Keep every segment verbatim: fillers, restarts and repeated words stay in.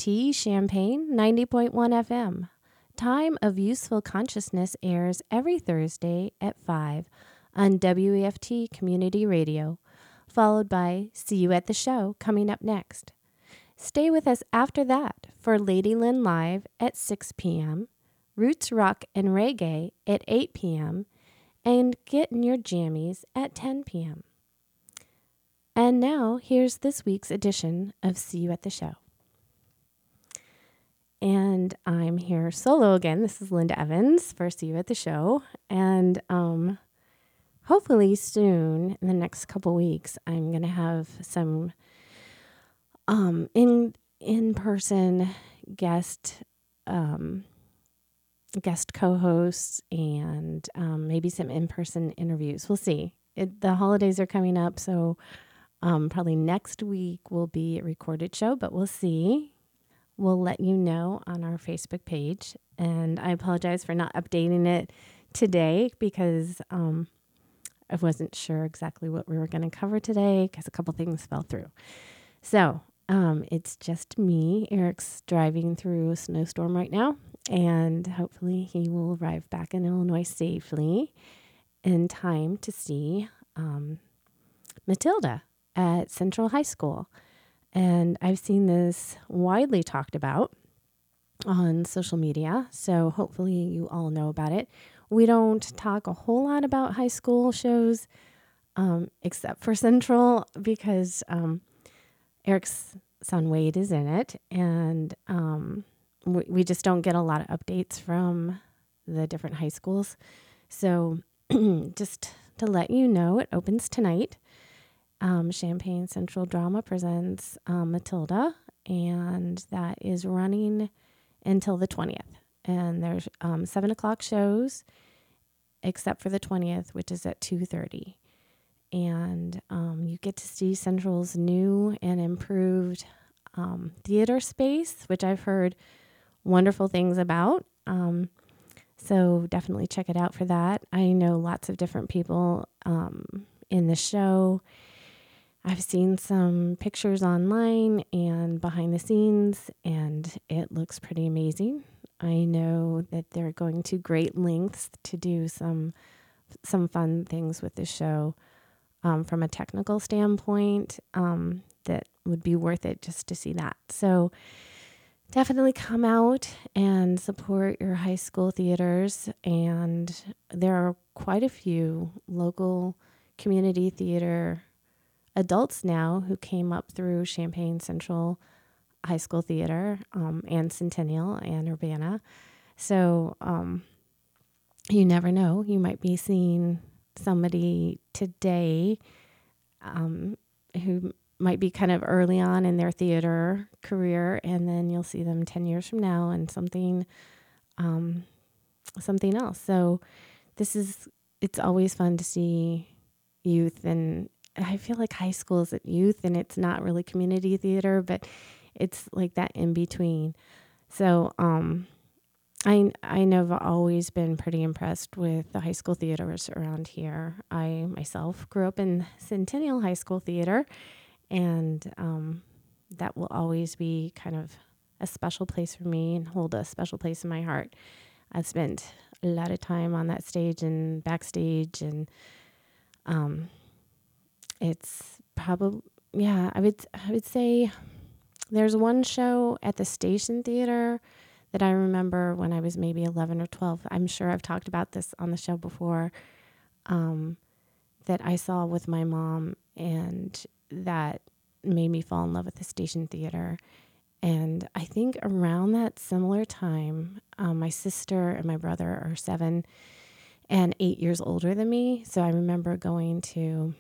T Champaign ninety point one F M. Time of Useful Consciousness airs every Thursday at five on W E F T Community Radio, followed by See You at the Show coming up next. Stay with us after that for Lady Lynn Live at six p.m., Roots Rock and Reggae at eight p.m., and Get in Your Jammies at ten p.m. And now, here's this week's edition of See You at the Show. And I'm here solo again. This is Linda Evans for See You at the Show. And um, hopefully soon, in the next couple weeks, I'm going to have some um, in, in-person guest um, guest co-hosts and um, maybe some in-person interviews. We'll see. It, the holidays are coming up, so Um, probably next week will be a recorded show, but we'll see. We'll let you know on our Facebook page. And I apologize for not updating it today because um, I wasn't sure exactly what we were going to cover today because a couple things fell through. So um, it's just me. Eric's driving through a snowstorm right now, and hopefully he will arrive back in Illinois safely in time to see um, Matilda at Central High School. And I've seen this widely talked about on social media, so hopefully you all know about it. We don't talk a whole lot about high school shows, um, except for Central, because um, Eric's son Wade is in it, and um, we, we just don't get a lot of updates from the different high schools. So just to let you know, it opens tonight. Um, Champaign Central Drama presents um, Matilda, and that is running until the twentieth. And there's um, seven o'clock shows, except for the twentieth, which is at two thirty. And um, you get to see Central's new and improved um, theater space, which I've heard wonderful things about. Um, so definitely check it out for that. I know lots of different people um, in the show. I've seen some pictures online and behind the scenes, and it looks pretty amazing. I know that they're going to great lengths to do some some fun things with the show um, from a technical standpoint um, that would be worth it just to see that. So definitely come out and support your high school theaters. And there are quite a few local community theater adults now who came up through Champaign Central High School Theater um, and Centennial and Urbana. So um, you never know. You might be seeing somebody today um, who might be kind of early on in their theater career, and then you'll see them ten years from now and something, um, something else. So this is, it's always fun to see youth, and I feel like high school is at youth and it's not really community theater, but it's like that in between. So um, I I know I've always been pretty impressed with the high school theaters around here. I myself grew up in Centennial High School Theater, and um, that will always be kind of a special place for me and hold a special place in my heart. I've spent a lot of time on that stage and backstage, and um It's probably, yeah, I would I would say there's one show at the Station Theater that I remember when I was maybe eleven or twelve. I'm sure I've talked about this on the show before, um, that I saw with my mom, and that made me fall in love with the Station Theater. And I think around that similar time, um, my sister and my brother are seven and eight years older than me. So I remember going to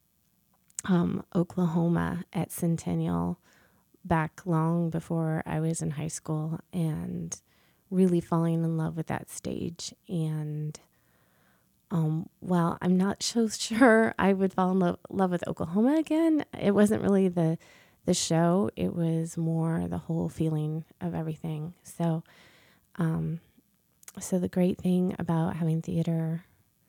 Um, Oklahoma at Centennial back long before I was in high school, and really falling in love with that stage. And um, while I'm not so sure I would fall in lo- love with Oklahoma again, it wasn't really the the show. It was more the whole feeling of everything. So, um, so the great thing about having theater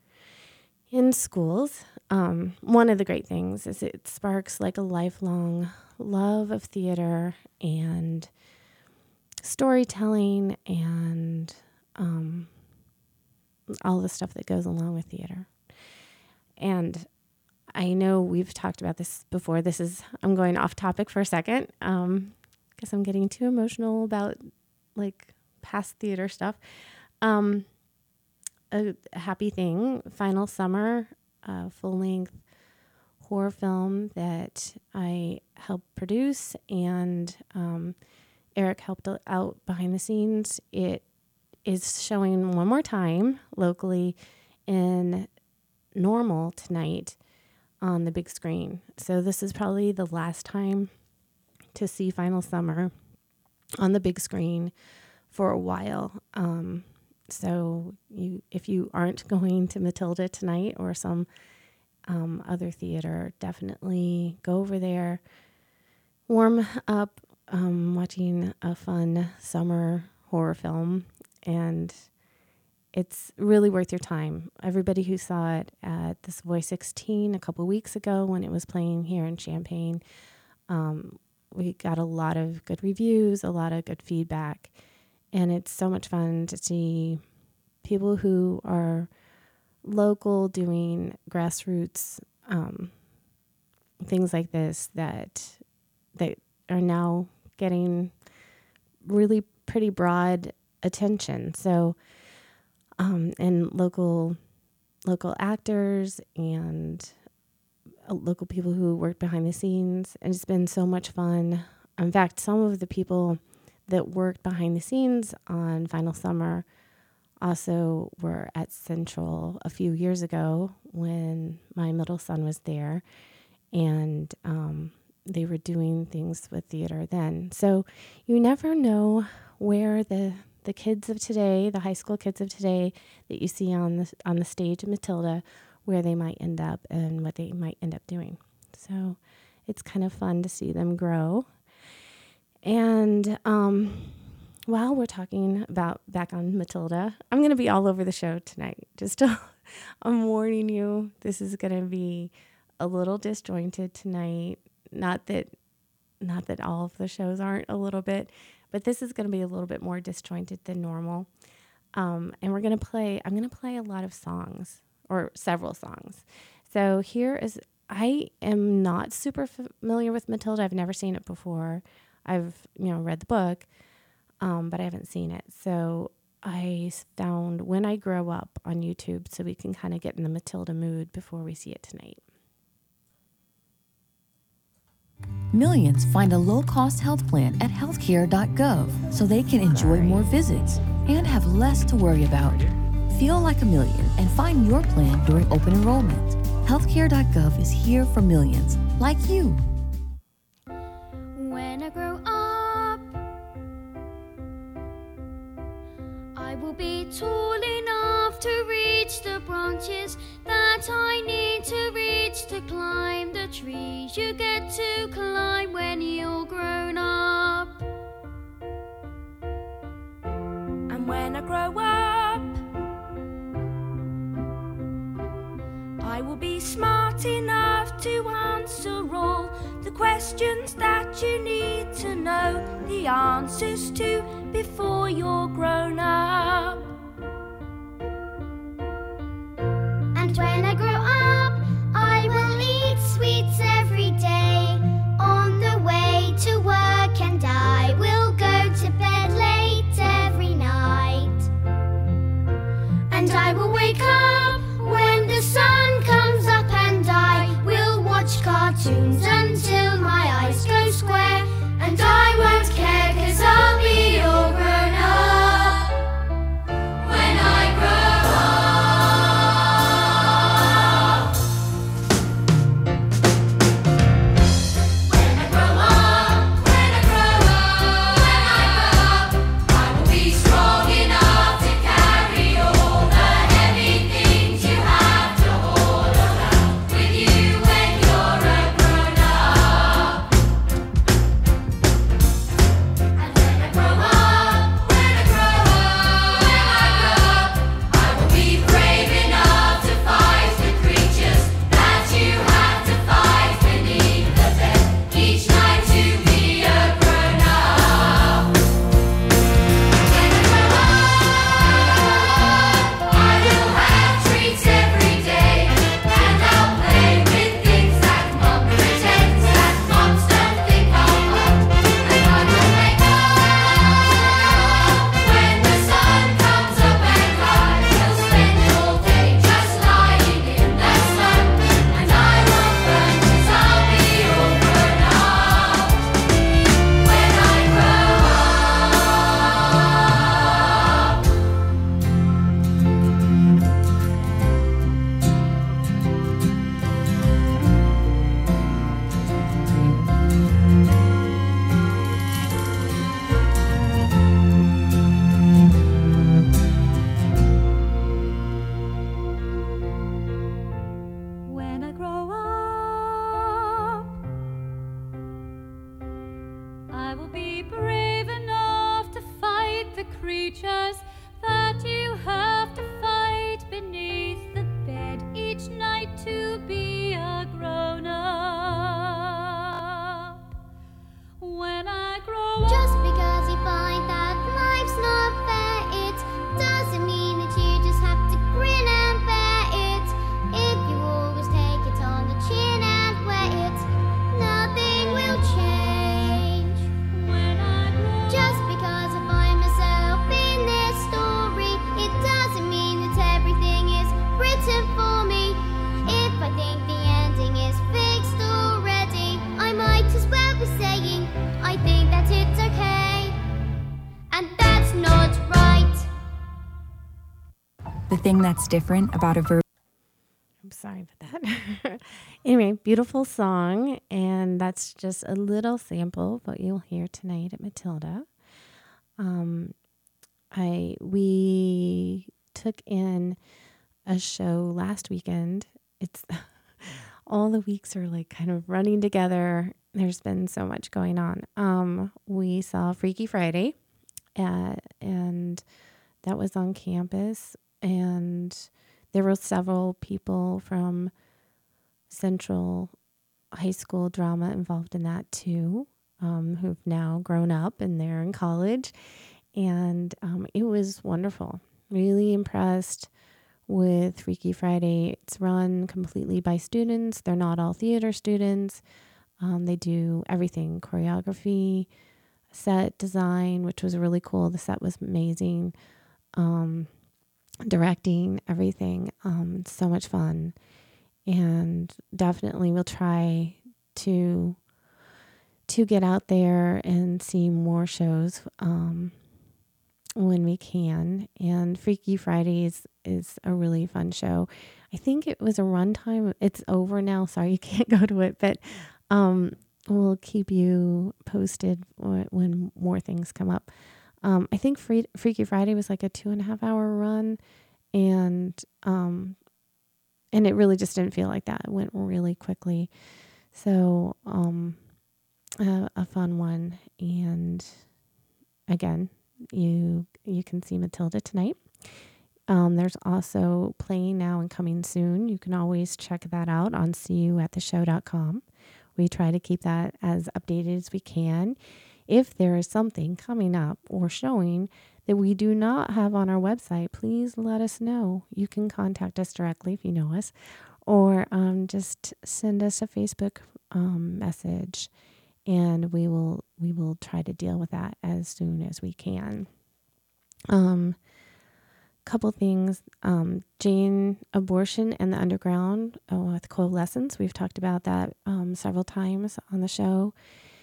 in schools, um, one of the great things is it sparks like a lifelong love of theater and storytelling and um, all the stuff that goes along with theater. And I know we've talked about this before. This is, I'm going off topic for a second um, because I'm getting too emotional about like past theater stuff. Um, a, a happy thing, Final Summer, uh, full-length horror film that I helped produce, and um, Eric helped out behind the scenes. It is showing one more time locally in Normal tonight on the big screen. So this is probably the last time to see Final Summer on the big screen for a while. Um, so you, if you aren't going to Matilda tonight or some um, other theater, definitely go over there, warm up, um, watching a fun summer horror film, and it's really worth your time. Everybody who saw it at the Savoy sixteen a couple weeks ago when it was playing here in Champaign, um, we got a lot of good reviews, a lot of good feedback, and it's so much fun to see people who are local doing grassroots um, things like this that that are now getting really pretty broad attention. So, um, and local local actors and uh, local people who work behind the scenes, and it's been so much fun. In fact, some of the people that worked behind the scenes on Final Summer also were at Central a few years ago when my middle son was there, and um, they were doing things with theater then. So you never know where the the kids of today, the high school kids of today that you see on the on the stage of Matilda, where they might end up and what they might end up doing. So it's kind of fun to see them grow. And um, while we're talking about back on Matilda, I'm going to be all over the show tonight. Just to, I'm warning you, this is going to be a little disjointed tonight. Not that, not that all of the shows aren't a little bit, but this is going to be a little bit more disjointed than normal. Um, and we're going to play, I'm going to play a lot of songs, or several songs. So here is, I am not super familiar with Matilda. I've never seen it before. I've, you know, read the book, um, but I haven't seen it. So I found When I Grow Up on YouTube so we can kind of get in the Matilda mood before we see it tonight. Millions find a low-cost health plan at healthcare dot gov so they can enjoy more visits and have less to worry about. Feel like a million and find your plan during open enrollment. healthcare dot gov is here for millions like you. When I grow up, I will be tall enough to reach the branches that I need to reach to climb the trees you get to climb when you're grown up. And when I grow up, I will be smart enough to answer all the questions that you need to know the answers to before you're grown up. And when I grow up, I will eat sweets every day on the way to work, and I will go to bed late every night. And I will wake up when the sun comes up, and I will watch cartoons until my eyes go square, and I won't care 'cause I'll be all grown up. creatures that you have to fight beneath the bed each night to be a grown-up. When I grow up, Just because you find that life's not fair, it doesn't mean that you just have to grin and bear it. If you always take it on the chin and wear it, nothing will change. when I grow Just because I find myself in this story, it doesn't mean that everything is written for me. If I think the ending is fixed already, I might as well be saying I think that it's okay, and that's not right. The thing that's different about a verb I'm sorry about that. Anyway, beautiful song, and that's just a little sample of what you'll hear tonight at Matilda. Um, I we took in a show last weekend. It's all the weeks are like kind of running together. There's been so much going on. Um, we saw Freaky Friday, uh, and that was on campus, and there were several people from Central High School drama involved in that too, um, who've now grown up and they're in college. And um, it was wonderful. Really impressed with Freaky Friday. It's run completely by students. They're not all theater students. Um, they do everything, choreography, set design, which was really cool. The set was amazing. Um, directing, everything. Um, it's so much fun. And definitely we'll try to to get out there and see more shows um, when we can. And Freaky Fridays is a really fun show. I think it was a runtime. It's over now. Sorry you can't go to it, but um, we'll keep you posted when, when more things come up. Um, I think Free- Freaky Friday was like a two and a half hour run, and um, and it really just didn't feel like that. It went really quickly. So um, a, a fun one. And again, you you can see Matilda tonight. Um, there's also Playing Now and Coming Soon. You can always check that out on see you at the show dot com. We try to keep that as updated as we can. If there is something coming up or showing that we do not have on our website, please let us know. You can contact us directly if you know us, or um, just send us a Facebook um, message, and we will we will try to deal with that as soon as we can. Um, couple things. Um, Jane Abortion and the Underground uh, with Coalescence. We've talked about that um, several times on the show.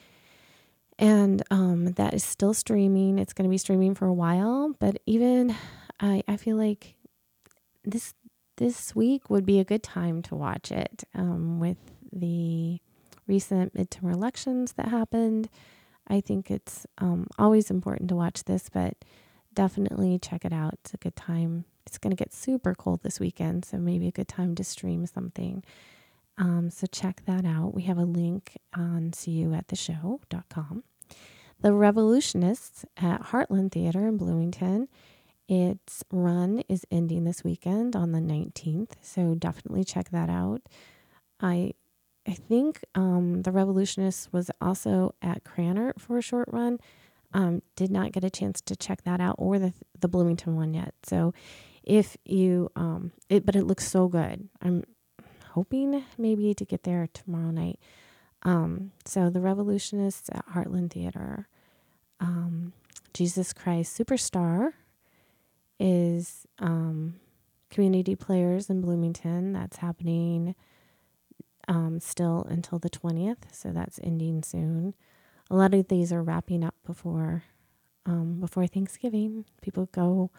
And um, that is still streaming. It's going to be streaming for a while, but even I, I feel like this this week would be a good time to watch it um, with the recent midterm elections that happened. I think it's um, always important to watch this, but definitely check it out. It's a good time. It's going to get super cold this weekend, so maybe a good time to stream something. Um, so check that out. We have a link on see you at the show dot com. The Revolutionists at Heartland Theater in Bloomington. Its run is ending this weekend on the nineteenth, so definitely check that out. I I think um, the Revolutionists was also at Cranert for a short run. Um, did not get a chance to check that out, or the the Bloomington one yet. So if you, um, it, but it looks so good. I'm hoping maybe to get there tomorrow night. Um, so the Revolutionists at Heartland Theater. Um, Jesus Christ Superstar is um, Community Players in Bloomington. That's happening um, still until the twentieth, so that's ending soon. A lot of these are wrapping up before um, before Thanksgiving. People go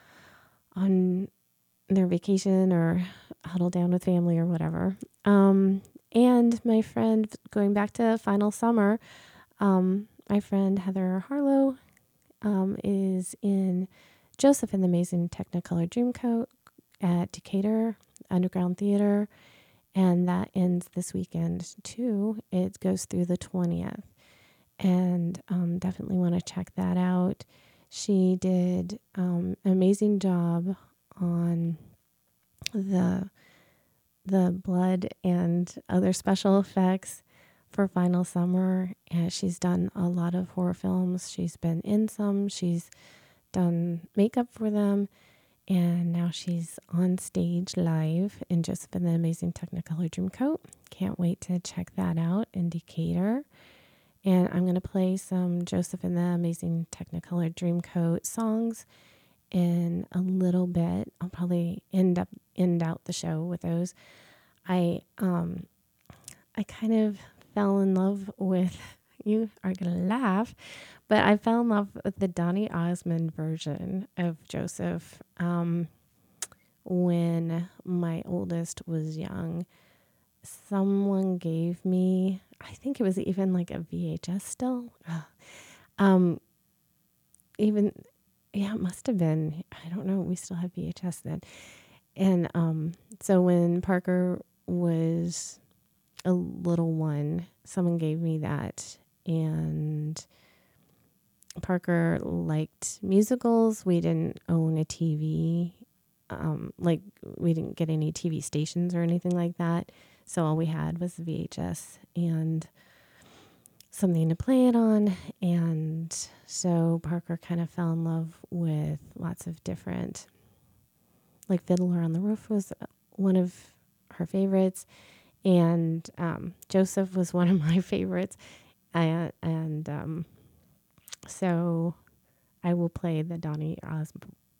on their vacation or huddle down with family or whatever. Um, and my friend, going back to Final Summer, um, my friend Heather Harlow um, is in Joseph and the Amazing Technicolor Dreamcoat at Decatur Underground Theater, and that ends this weekend too. It goes through the twentieth, and um, definitely want to check that out. She did um, an amazing job on the the blood and other special effects for Final Summer. And she's done a lot of horror films. She's been in some. She's done makeup for them. And now she's on stage live in Joseph and the Amazing Technicolor Dreamcoat. Can't wait to check that out in Decatur. And I'm going to play some Joseph and the Amazing Technicolor Dreamcoat songs in a little bit. I'll probably end up end out the show with those. I um I kind of fell in love with, you are gonna laugh, but I fell in love with the Donny Osmond version of Joseph um when my oldest was young. Someone gave me, I think it was even like a V H S still. um even Yeah, it must have been. I don't know. We still have V H S then. And um, so when Parker was a little one, someone gave me that. And Parker liked musicals. We didn't own a T V. Um, like, we didn't get any T V stations or anything like that. So all we had was V H S and something to play it on. And so Parker kind of fell in love with lots of different, like Fiddler on the Roof was one of her favorites. And um, Joseph was one of my favorites. And, and um, so I will play the Donny Os-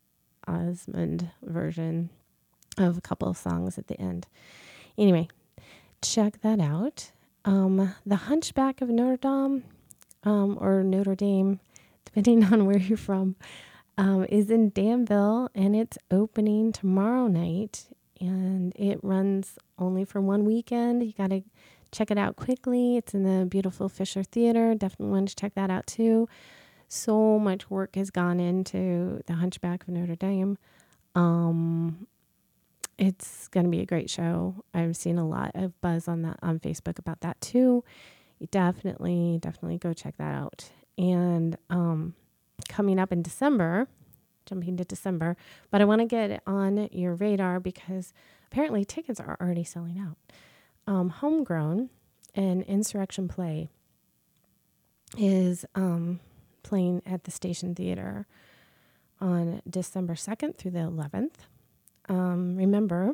Osmond version of a couple of songs at the end. Anyway, check that out. Um, the Hunchback of Notre Dame, um, or Notre Dame, depending on where you're from, um, is in Danville, and it's opening tomorrow night, and it runs only for one weekend. You got to check it out quickly. It's in the beautiful Fisher Theater. Definitely want to check that out too. So much work has gone into the Hunchback of Notre Dame. Um, It's going to be a great show. I've seen a lot of buzz on that on Facebook about that too. You definitely, definitely go check that out. And um, coming up in December, jumping to December, but I want to get it on your radar because apparently tickets are already selling out. Um, Homegrown, an insurrection play, is um, playing at the Station Theater on December second through the eleventh. Um, remember,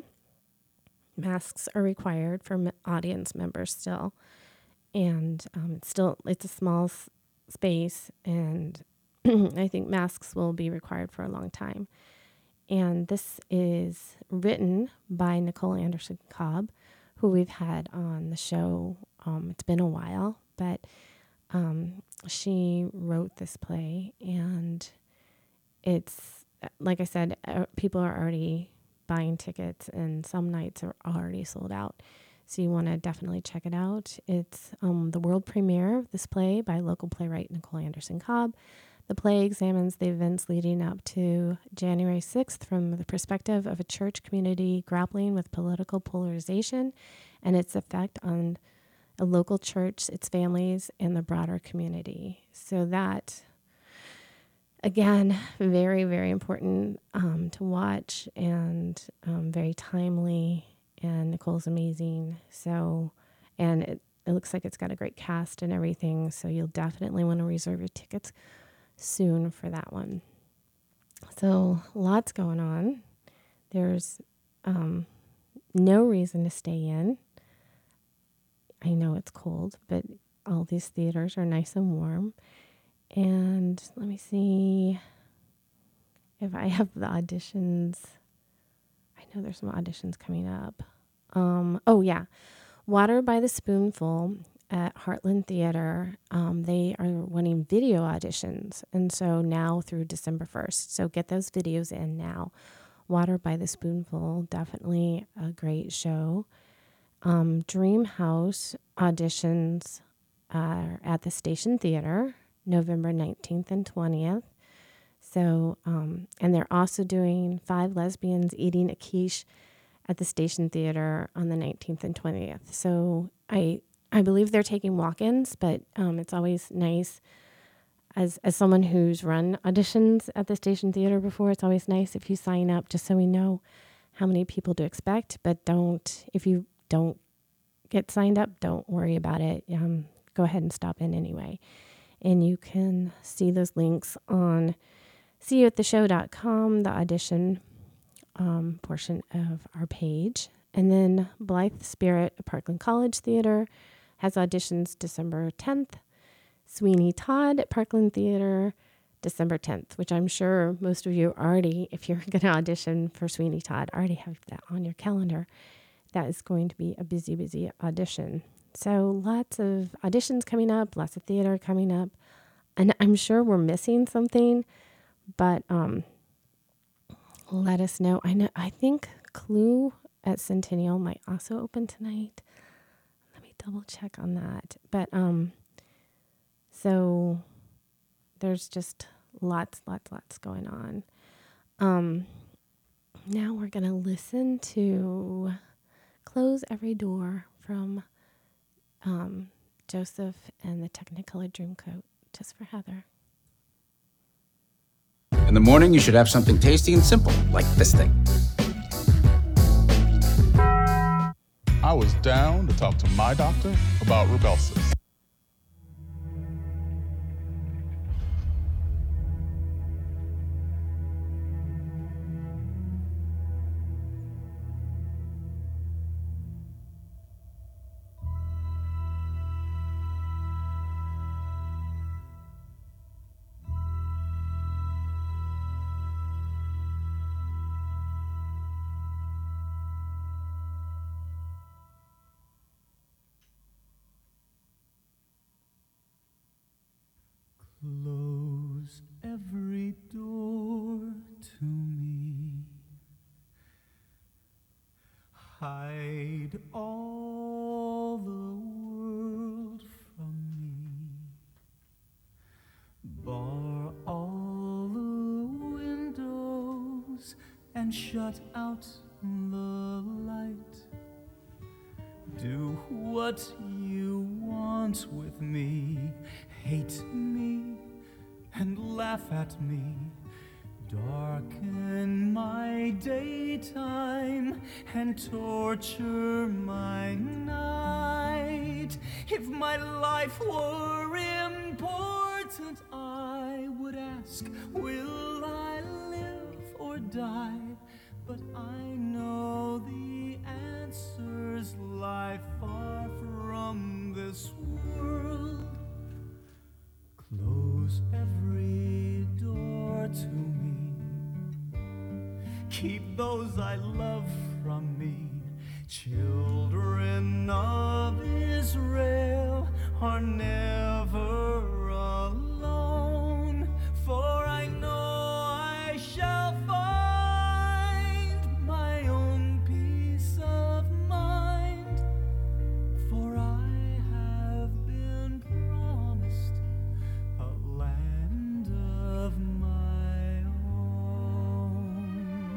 masks are required for m- audience members still, and um, it's still it's a small s- space, and I think masks will be required for a long time. And this is written by Nicole Anderson Cobb, who we've had on the show. Um, it's been a while, but um, she wrote this play, and it's like I said, uh, people are already buying tickets, and some nights are already sold out. So you want to definitely check it out. It's um, the world premiere of this play by local playwright Nicole Anderson Cobb. The play examines the events leading up to January sixth from the perspective of a church community grappling with political polarization and its effect on a local church, its families, and the broader community. So that, again, very, very important um, to watch, and um, very timely, and Nicole's amazing. So, and it, it looks like it's got a great cast and everything, so you'll definitely want to reserve your tickets soon for that one. So, lots going on. There's um, no reason to stay in. I know it's cold, but all these theaters are nice and warm. And let me see if I have the auditions. I know there's some auditions coming up. Um, oh, yeah. Water by the Spoonful at Heartland Theater. Um, they are wanting video auditions. And so now through December first. So get those videos in now. Water by the Spoonful, definitely a great show. Um, Dream House auditions are at the Station Theater, November nineteenth and twentieth. So, um, and they're also doing Five Lesbians Eating a Quiche at the Station Theater on the nineteenth and twentieth. So I I believe they're taking walk-ins, but um, it's always nice. as as someone who's run auditions at the Station Theater before, it's always nice if you sign up just so we know how many people to expect. But don't, if you don't get signed up, don't worry about it. Um, go ahead and stop in anyway. And you can see those links on see you at the show dot com, the audition um, portion of our page. And then Blythe Spirit at Parkland College Theater has auditions December tenth. Sweeney Todd at Parkland Theater, December tenth, which I'm sure most of you already, if you're going to audition for Sweeney Todd, already have that on your calendar. That is going to be a busy, busy audition. So lots of auditions coming up, lots of theater coming up. And I'm sure we're missing something, but um, let us know. I know. I think Clue at Centennial might also open tonight. Let me double check on that. But um, so there's just lots, lots, lots going on. Um, now we're going to listen to Close Every Door from um, Joseph and the Technicolor Dreamcoat, just for Heather. In the morning, you should have something tasty and simple, like this thing. I was down to talk to my doctor about Rybelsus. Close every door to me. Hide all the world from me. Bar all the windows and shut out the light. Do what you want with me. Hate me and laugh at me. Darken my daytime and torture my night. If my life were important, I would ask, will I live or die? But I know the answers lie far from this world. Close every door to me. Keep those I love from me. Children of Israel are never alone, for I know I shall find my own peace of mind, for I have been promised a land of my own.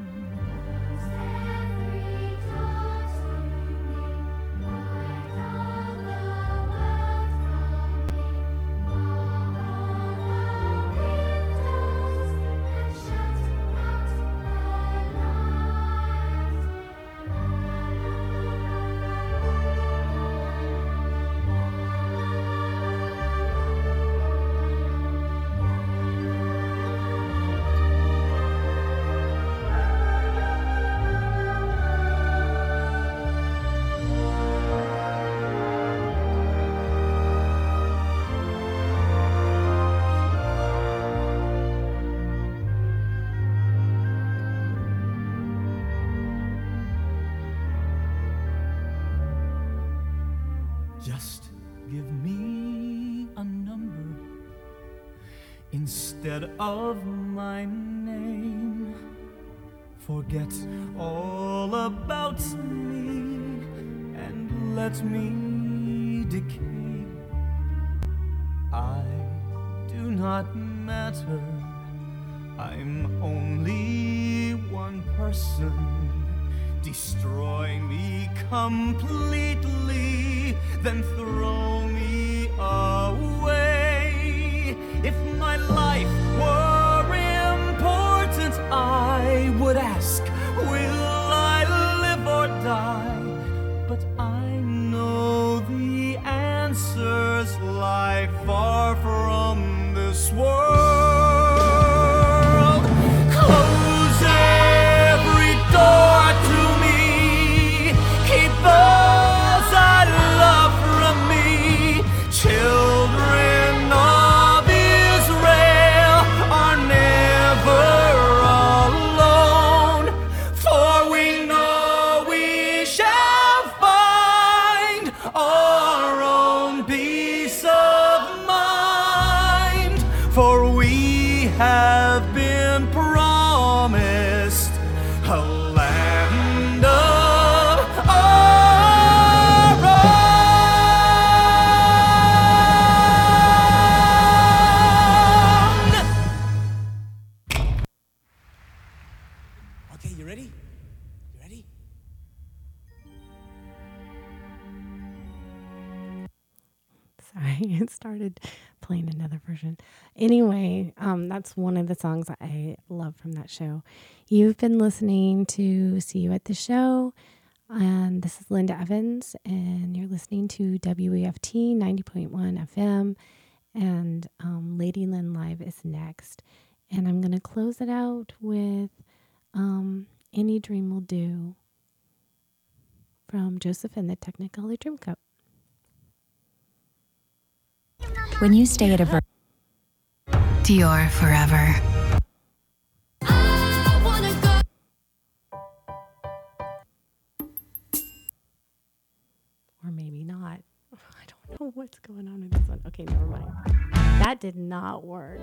Every door to me, hide all the world from me. Bar all the windows and shut out the light. Just give me a number instead of my name. Forget all about me and let me decay. I do not matter. I'm only one person. Destroy me completely, then throw me away. If my life were important, I would ask, will I live or die? But I know the answers lie far from this world. Close every door to me. Keep those I love from me. Children of Israel are never alone, for we know we shall find our own peace of mind, for we have been promised a land of our own. Okay, you ready? You ready? Sorry, it started playing another version. Anyway, um, that's one of the songs that I love from that show. You've been listening to See You at the Show, and this is Linda Evans, and you're listening to W E F T ninety point one F M, and um, Lady Lynn Live is next. And I'm going to close it out with um, Any Dream Will Do from Joseph and the Technicolor Dreamcoat. When you stay at a Ver- Dior forever. Or maybe not. I don't know what's going on with this one. Okay, never mind. That did not work.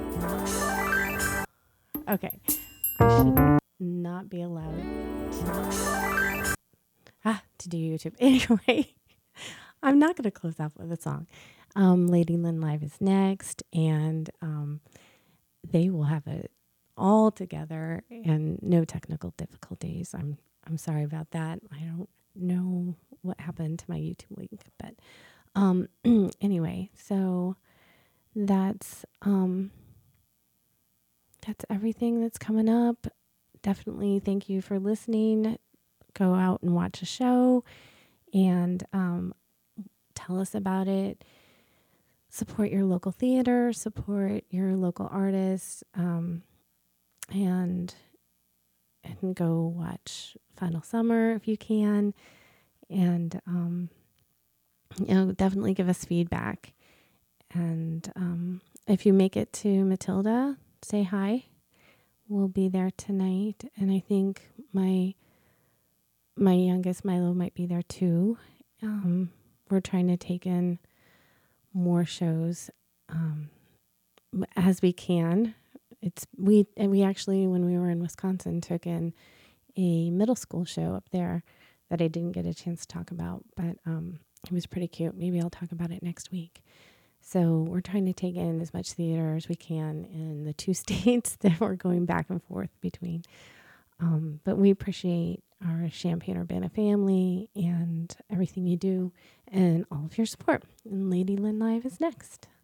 Okay. I should not be allowed to, ah, to do YouTube. Anyway, I'm not going to close out with a song. Um, Lady Lynn Live is next, and um, they will have it all together and no technical difficulties. I'm I'm sorry about that. I don't know what happened to my YouTube link, but um, anyway, so that's um, that's everything that's coming up. Definitely thank you for listening. Go out and watch a show and um, tell us about it. Support your local theater, support your local artists, um, and and go watch Final Summer if you can. And, um, you know, definitely give us feedback. And um, if you make it to Matilda, say hi. We'll be there tonight. And I think my my youngest, Milo, might be there too. Um, we're trying to take in more shows um, as we can. It's we and we actually, when we were in Wisconsin, took in a middle school show up there that I didn't get a chance to talk about, but um, it was pretty cute. Maybe I'll talk about it next week. So we're trying to take in as much theater as we can in the two states that we're going back and forth between. Um, but we appreciate our Champaign-Urbana family and everything you do and all of your support. And Lady Lynn Live is next.